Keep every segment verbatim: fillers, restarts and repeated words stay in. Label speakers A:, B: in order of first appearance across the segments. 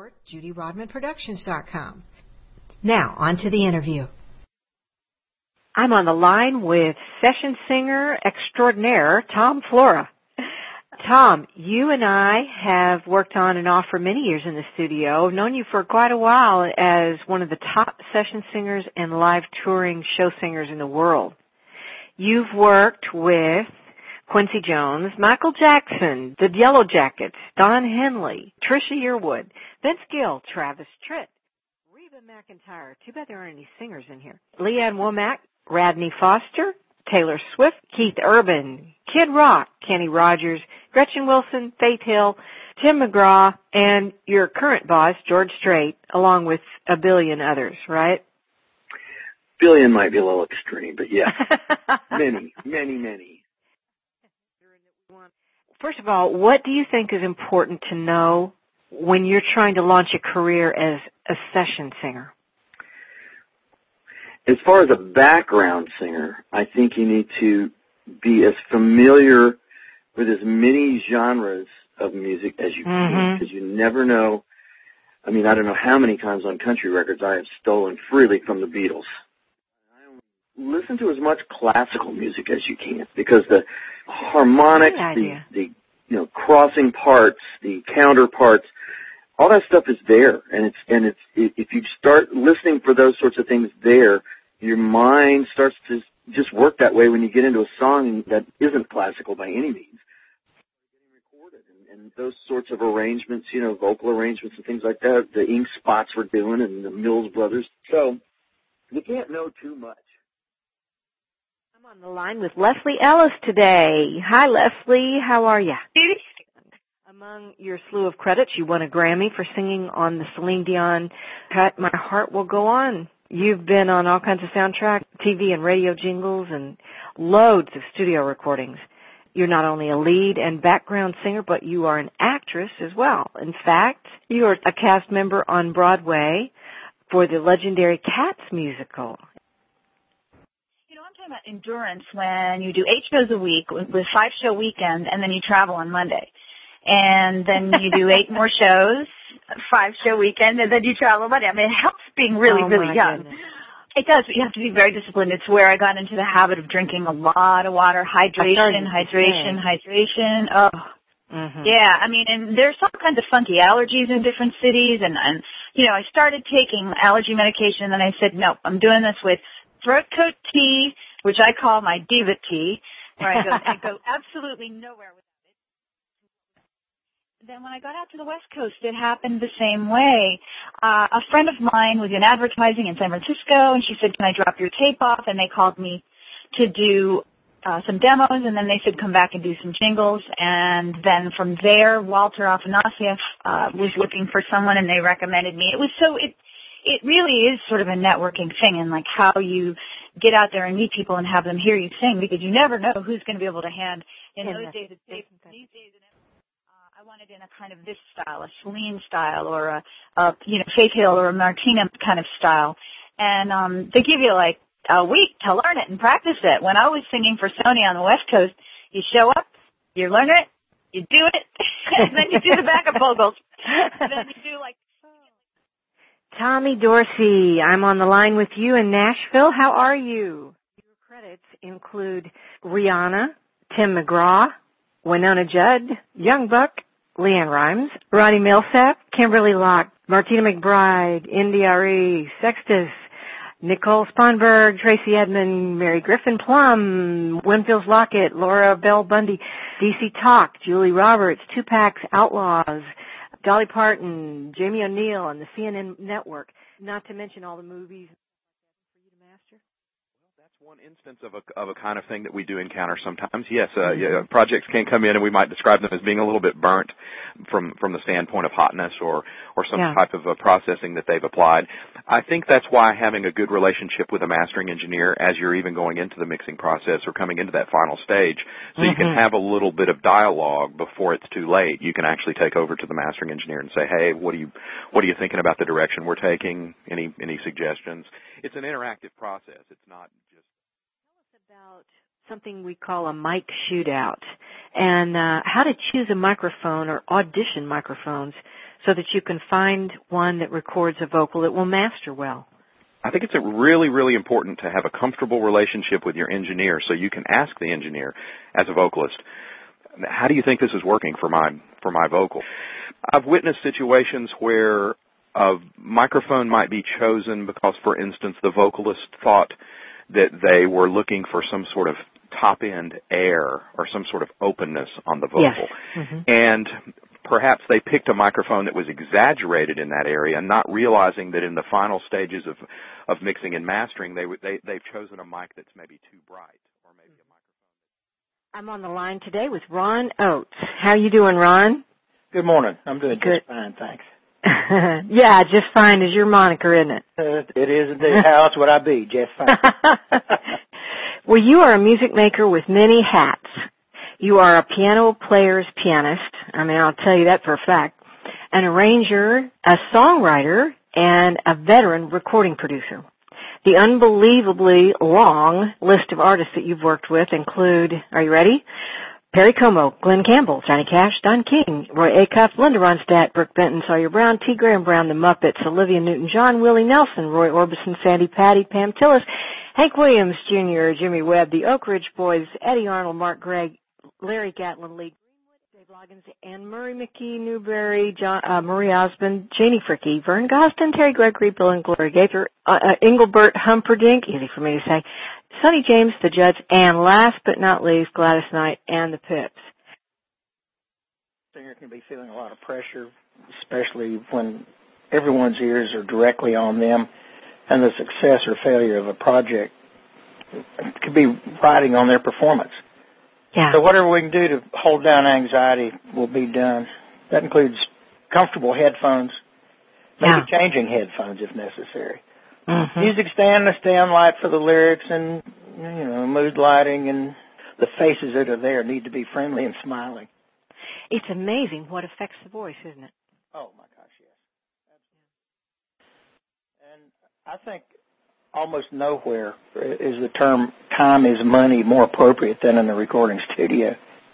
A: or judy rodman productions dot com. Now, on to the interview. I'm on the line with session singer extraordinaire Tom Flora. Tom, you and I have worked on and off for many years in the studio. I've known you for quite a while as one of the top session singers and live touring show singers in the world. You've worked with Quincy Jones, Michael Jackson, the Yellow Jackets, Don Henley, Trisha Yearwood, Vince Gill, Travis Tritt, Reba McEntire. Too bad there aren't any singers in here. Leanne Womack, Radney Foster, Taylor Swift, Keith Urban, Kid Rock, Kenny Rogers, Gretchen Wilson, Faith Hill, Tim McGraw, and your current boss, George Strait, along with a billion others, right?
B: Billion might be a little extreme, but yeah, many, many, many.
A: First of all, what do you think is important to know when you're trying to launch a career as a session singer?
B: As far as a background singer, I think you need to be as familiar with as many genres of music as you can, because mm-hmm. you never know. I mean, I don't know how many times on country records I have stolen freely from the Beatles. Listen to as much classical music as you can, because the harmonics, the, the you know crossing parts, the counterparts, all that stuff is there, and it's and it's if you start listening for those sorts of things there, your mind starts to just work that way when you get into a song that isn't classical by any means. And, and those sorts of arrangements, you know, vocal arrangements and things like that, the Ink Spots were doing, and the Mills Brothers. So you can't know too much.
A: I'm on the line with Leslie Ellis today. Hi, Leslie. How are you? Among your slew of credits, you won a Grammy for singing on the Celine Dion cut My Heart Will Go On. You've been on all kinds of soundtrack, T V and radio jingles, and loads of studio recordings. You're not only a lead and background singer, but you are an actress as well. In fact, you are a cast member on Broadway for the legendary Cats musical.
C: About endurance when you do eight shows a week with, with five show weekend, and then you travel on Monday, and then you do eight more shows, five show weekend, and then you travel on Monday. I mean, it helps being really, oh, really young.
A: Goodness.
C: It does, but you have to be very disciplined. It's where I got into the habit of drinking a lot of water, hydration, hydration, hydration. Oh, mm-hmm. Yeah. I mean, and there's all kinds of funky allergies in different cities, and, and you know, I started taking allergy medication, and then I said, no, I'm doing this with throat coat tea, which I call my diva tea, where I go, I go absolutely nowhere without it. Then when I got out to the West Coast, it happened the same way. Uh, a friend of mine was in advertising in San Francisco, and she said, can I drop your tape off? And they called me to do uh, some demos, and then they said, come back and do some jingles. And then from there, Walter Afanasieff uh, was looking for someone, and they recommended me. It was so... It, It really is sort of a networking thing, and like how you get out there and meet people and have them hear you sing, because you never know who's going to be able to hand. In those days, it's these days, uh, I wanted in a kind of this style, a Celine style, or a, a you know Faith Hill or a Martina kind of style, and um, they give you like a week to learn it and practice it. When I was singing for Sony on the West Coast, you show up, you learn it, you do it, and then you do the backup vocals, and then you do like.
A: Tommy Dorsey, I'm on the line with you in Nashville. How are you? Your credits include Rihanna, Tim McGraw, Winona Judd, Young Buck, Leanne Rimes, Ronnie Millsap, Kimberly Locke, Martina McBride, India Arie, Sextus, Nicole Sponberg, Tracy Edmond, Mary Griffin Plum, Winfield's Lockett, Laura Bell Bundy, D C Talk, Julie Roberts, Tupac's Outlaws, Dolly Parton, Jamie O'Neill, and the C N N Network, not to mention all the movies for you to master?
D: One instance of a of a kind of thing that we do encounter sometimes. Yes, uh, yeah, projects can come in and we might describe them as being a little bit burnt from from the standpoint of hotness or or some yeah. type of uh, processing that they've applied. I think that's why having a good relationship with a mastering engineer as you're even going into the mixing process or coming into that final stage, so mm-hmm. you can have a little bit of dialogue before it's too late. You can actually take over to the mastering engineer and say, "Hey, what are you what are you thinking about the direction we're taking? Any any suggestions?" It's an interactive process. It's not just
A: about something we call a mic shootout, and uh, how to choose a microphone or audition microphones so that you can find one that records a vocal that will master well.
D: I think it's really, really important to have a comfortable relationship with your engineer so you can ask the engineer as a vocalist, how do you think this is working for my for my vocal? I've witnessed situations where a microphone might be chosen because, for instance, the vocalist thought that they were looking for some sort of top-end air or some sort of openness on the vocal.
A: Yes. Mm-hmm.
D: And perhaps they picked a microphone that was exaggerated in that area, not realizing that in the final stages of, of mixing and mastering, they, they, they've chosen a mic that's maybe too bright. Or maybe a microphone.
A: I'm on the line today with Ron Oates. How you doing, Ron?
E: Good morning. I'm doing
A: Good.
E: just fine, thanks.
A: Yeah, just fine is your moniker, isn't it?
E: Uh, it is indeed. How else would I be? Just fine.
A: Well, you are a music maker with many hats. You are a piano player's pianist. I mean, I'll tell you that for a fact. An arranger, a songwriter, and a veteran recording producer. The unbelievably long list of artists that you've worked with include, are you ready? Perry Como, Glenn Campbell, Johnny Cash, Don King, Roy Acuff, Linda Ronstadt, Brooke Benton, Sawyer Brown, T. Graham Brown, The Muppets, Olivia Newton-John, Willie Nelson, Roy Orbison, Sandy Patty, Pam Tillis, Hank Williams Junior, Jimmy Webb, The Oak Ridge Boys, Eddie Arnold, Mark Gregg, Larry Gatlin, Lee Greenwood, Dave Loggins, Anne Murray McKee, Newberry, John, uh, Marie Osmond, Janie Fricke, Vern Gostin, Terry Gregory, Bill and Gloria Gaither, uh, uh, Engelbert Humperdinck, easy for me to say, Sonny James, the Judds, and last but not least, Gladys Knight and the Pips.
E: Singer can be feeling a lot of pressure, especially when everyone's ears are directly on them, and the success or failure of a project could be riding on their performance.
A: Yeah.
E: So whatever we can do to hold down anxiety will be done. That includes comfortable headphones, maybe
A: yeah.
E: changing headphones if necessary.
A: Mm-hmm.
E: Music stand, the stand light for the lyrics, and, you know, mood lighting, and the faces that are there need to be friendly and smiling.
A: It's amazing what affects the voice, isn't it?
E: Oh, my gosh, yes. Absolutely. And I think almost nowhere is the term time is money more appropriate than in the recording studio.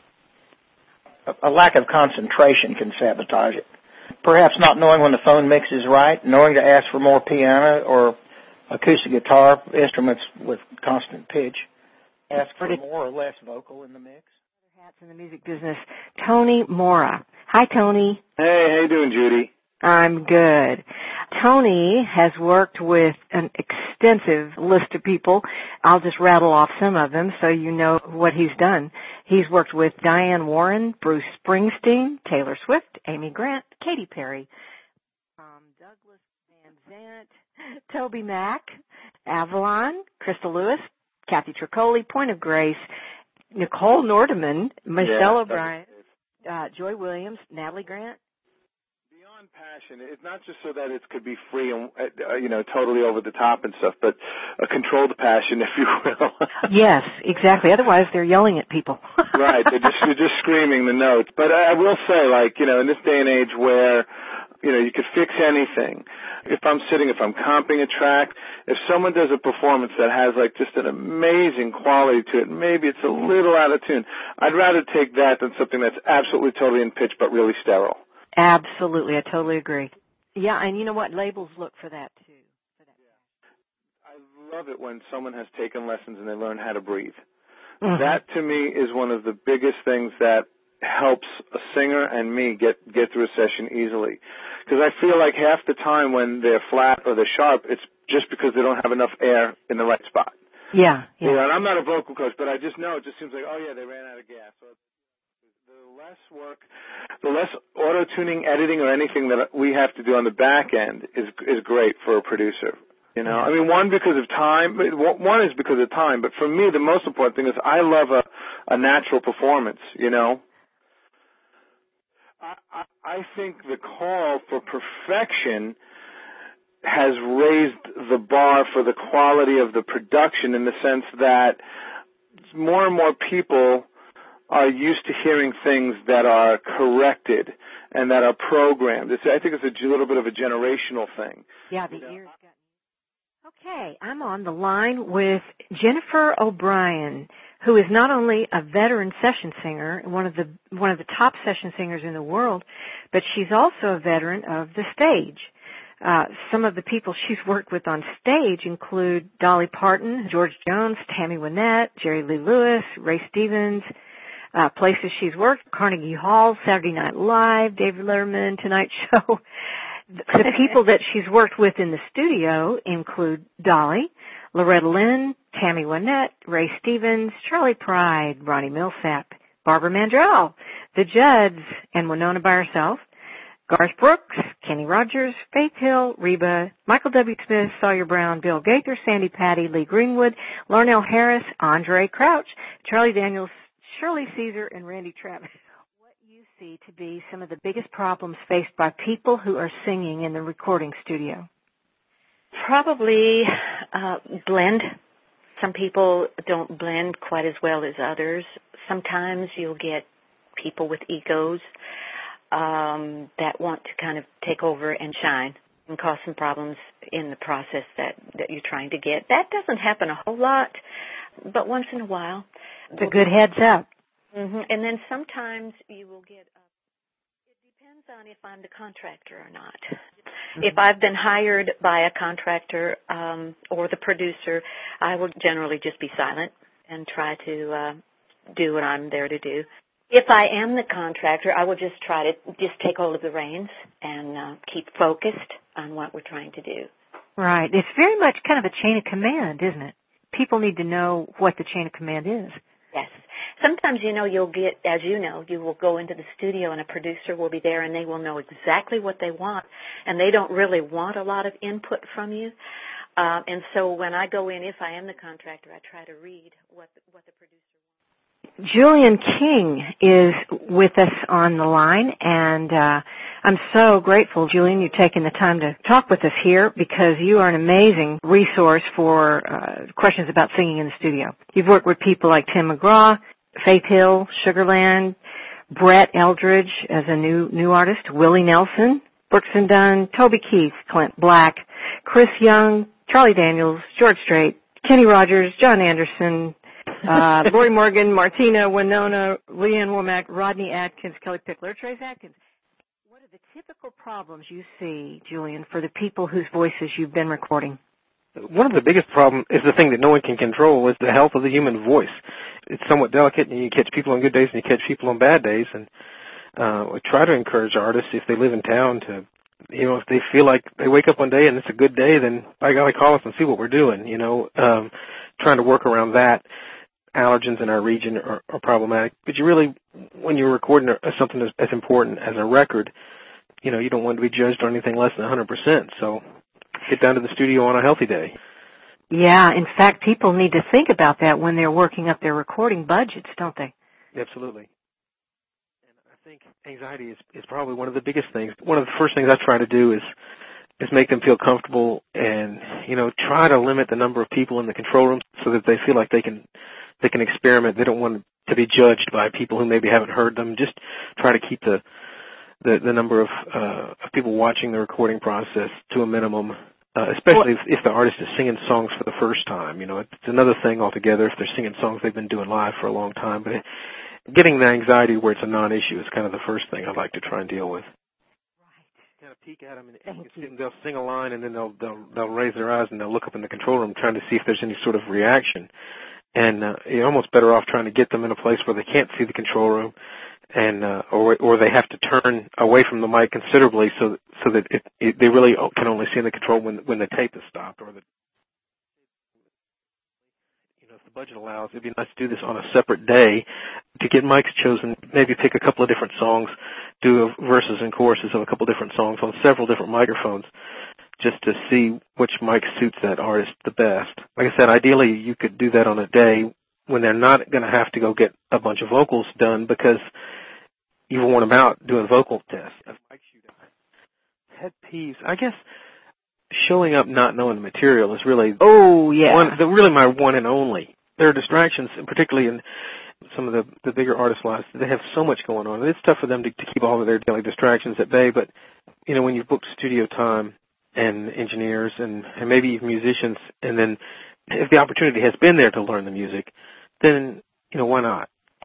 E: A, a lack of concentration can sabotage it. Perhaps not knowing when the phone mix is right, knowing to ask for more piano or acoustic guitar instruments with constant pitch, ask for more or less vocal in the mix.
A: Hats in the music business. Tony Mora. Hi, Tony.
B: Hey, how you doing, Judy?
A: I'm good. Tony has worked with an extensive list of people. I'll just rattle off some of them so you know what he's done. He's worked with Diane Warren, Bruce Springsteen, Taylor Swift, Amy Grant, Katy Perry, um, Douglas Van Zandt, Toby Mac, Avalon, Crystal Lewis, Kathy Tricoli, Point of Grace, Nicole Nordeman, Michelle
B: yeah,
A: O'Brien, uh, Joy Williams, Natalie Grant.
B: Passion. It's not just so that it could be free and, uh, you know, totally over the top and stuff, but a controlled passion, if you will.
A: Yes, exactly. Otherwise, they're yelling at people.
B: Right. They're just, they're just screaming the notes. But I will say, like, you know, in this day and age where, you know, you could fix anything. If I'm sitting, if I'm comping a track, if someone does a performance that has, like, just an amazing quality to it, maybe it's a little out of tune, I'd rather take that than something that's absolutely totally in pitch but really sterile.
A: Absolutely. I totally agree. Yeah, and you know what? Labels look for that, too. For that.
B: I love it when someone has taken lessons and they learn how to breathe.
A: Mm-hmm.
B: That, to me, is one of the biggest things that helps a singer and me get, get through a session easily. Because I feel like half the time when they're flat or they're sharp, it's just because they don't have enough air in the right spot.
A: Yeah. yeah.
B: You know, and I'm not a vocal coach, but I just know it just seems like, oh, yeah, they ran out of gas. So the less work, the less auto-tuning, editing, or anything that we have to do on the back end is is great for a producer. You know, I mean, one, because of time. One is because of time, but for me, the most important thing is I love a, a natural performance, you know. I, I, I think the call for perfection has raised the bar for the quality of the production in the sense that more and more people are used to hearing things that are corrected and that are programmed. It's, I think it's a little bit of a generational thing.
A: Yeah, the ears got... Okay, I'm on the line with Jennifer O'Brien, who is not only a veteran session singer, one of the one of the top session singers in the world, but she's also a veteran of the stage. Uh, some of the people she's worked with on stage include Dolly Parton, George Jones, Tammy Wynette, Jerry Lee Lewis, Ray Stevens. Uh, places she's worked: Carnegie Hall, Saturday Night Live, David Letterman, Tonight Show. The people that she's worked with in the studio include Dolly, Loretta Lynn, Tammy Wynette, Ray Stevens, Charlie Pride, Ronnie Millsap, Barbara Mandrell, the Judds, and Winona by herself, Garth Brooks, Kenny Rogers, Faith Hill, Reba, Michael W. Smith, Sawyer Brown, Bill Gaither, Sandy Patty, Lee Greenwood, Larnell Harris, Andre Crouch, Charlie Daniels, Shirley Caesar, and Randy Travis. What you see to be some of the biggest problems faced by people who are singing in the recording studio?
F: Probably uh, blend. Some people don't blend quite as well as others. Sometimes you'll get people with egos um, that want to kind of take over and shine and cause some problems in the process that, that you're trying to get. That doesn't happen a whole lot, but once in a while.
A: It's a good heads up.
F: Mm-hmm. And then sometimes you will get, uh, it depends on if I'm the contractor or not. Mm-hmm. If I've been hired by a contractor um, or the producer, I will generally just be silent and try to uh, do what I'm there to do. If I am the contractor, I will just try to just take hold of the reins and uh, keep focused on what we're trying to do.
A: Right. It's very much kind of a chain of command, isn't it? People need to know what the chain of command is.
F: Yes. Sometimes, you know, you'll get, as you know, you will go into the studio and a producer will be there and they will know exactly what they want, and they don't really want a lot of input from you. Uh, and so when I go in, if I am the contractor, I try to read what the, what the producer wants.
A: Julian King is with us on the line, and uh, I'm so grateful, Julian, you've taken the time to talk with us here because you are an amazing resource for uh, questions about singing in the studio. You've worked with people like Tim McGraw, Faith Hill, Sugarland, Brett Eldridge as a new new artist, Willie Nelson, Brooks and Dunn, Toby Keith, Clint Black, Chris Young, Charlie Daniels, George Strait, Kenny Rogers, John Anderson, uh, Lori Morgan, Martina, Winona, Leanne Womack, Rodney Atkins, Kelly Pickler, Trace Atkins. What are the typical problems you see, Julian, for the people whose voices you've been recording?
G: One of the biggest problems is the thing that no one can control is the health of the human voice. It's somewhat delicate, and you catch people on good days and you catch people on bad days. And uh, we try to encourage artists, if they live in town, to, you know, if they feel like they wake up one day and it's a good day, then by golly, call us and see what we're doing, you know, um, trying to work around that. Allergens in our region are, are problematic. But you really, when you're recording something as, as important as a record, you know, you don't want to be judged on anything less than one hundred percent. So get down to the studio on a healthy day.
A: Yeah, in fact, people need to think about that when they're working up their recording budgets, don't they?
G: Absolutely. And I think anxiety is, is probably one of the biggest things. One of the first things I try to do is is make them feel comfortable and, you know, try to limit the number of people in the control room so that they feel like they can they can experiment. They don't want to be judged by people who maybe haven't heard them. Just try to keep the the, the number of, uh, of people watching the recording process to a minimum, uh, especially well, if, if the artist is singing songs for the first time. You know, it's another thing altogether if they're singing songs they've been doing live for a long time. But it, getting the anxiety where it's a non-issue is kind of the first thing I'd like to try and deal with. Right. Kind of peek at them, and, and you can see them, they'll sing a line, and then they'll, they'll they'll raise their eyes and they'll look up in the control room trying to see if there's any sort of reaction. And uh, you're almost better off trying to get them in a place where they can't see the control room, and uh, or or they have to turn away from the mic considerably so so that it, it, they really can only see in the control when when the tape is stopped, or the you know if the budget allows, it'd be nice to do this on a separate day to get mics chosen. Maybe pick a couple of different songs, do a verses and choruses of a couple of different songs on several different microphones, just to see which mic suits that artist the best. Like I said, ideally you could do that on a day when they're not going to have to go get a bunch of vocals done because you want them out doing vocal tests. Pet peeves, I guess showing up not knowing the material is really
A: oh yeah
G: one, the, really my one and only. There are distractions, particularly in some of the, the bigger artist lives. They have so much going on. It's tough for them to, to keep all of their daily distractions at bay, but you know when you've booked studio time and engineers and, and maybe even musicians, and then if the opportunity has been there to learn the music, then you know, why not?